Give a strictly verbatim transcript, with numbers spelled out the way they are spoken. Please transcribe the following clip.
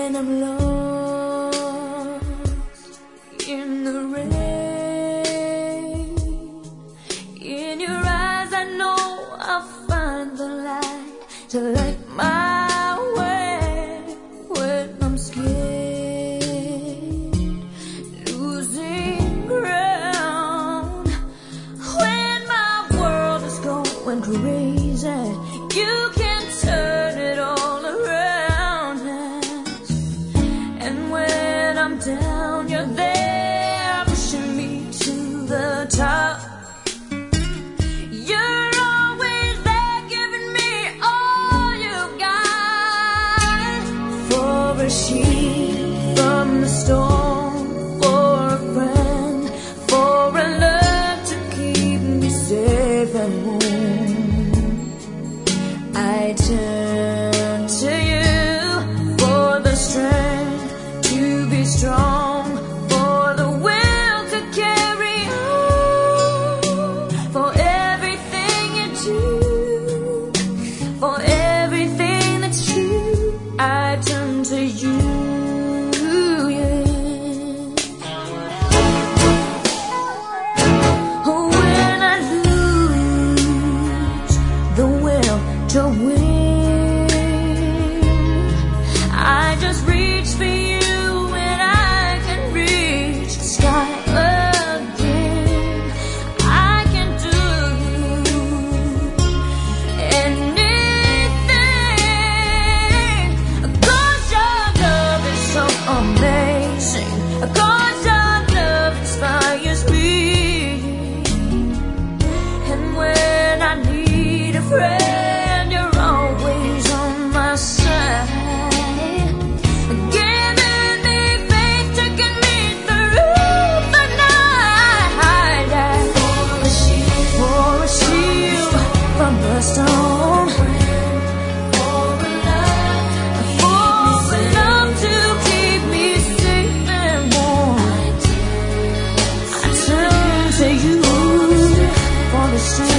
when I'm lost in the rain. In your eyes I know I'll find the light to light my way when I'm scared, losing ground. When my world is going crazy, you can turn it all around. And when I'm down, you're there pushing me to the top. You're always there giving me all you got. For a sheep from the storm, for a friend, for a love to keep me safe and warm, I turn to you for the strength to be strong, for the will to carry on, for everything you do, for everything that's true. I turn to you, yeah. Oh, when I lose the will to win, I just reach for you and I can reach the sky again. I can do anything, 'cause your love is so amazing, 'cause your love inspires me. And when I need a friend, you're always on my side, giving me faith to get me through the night. For a shield, for a shield from the storm, for a love, for a love to keep me safe and warm. I turn to you for the strength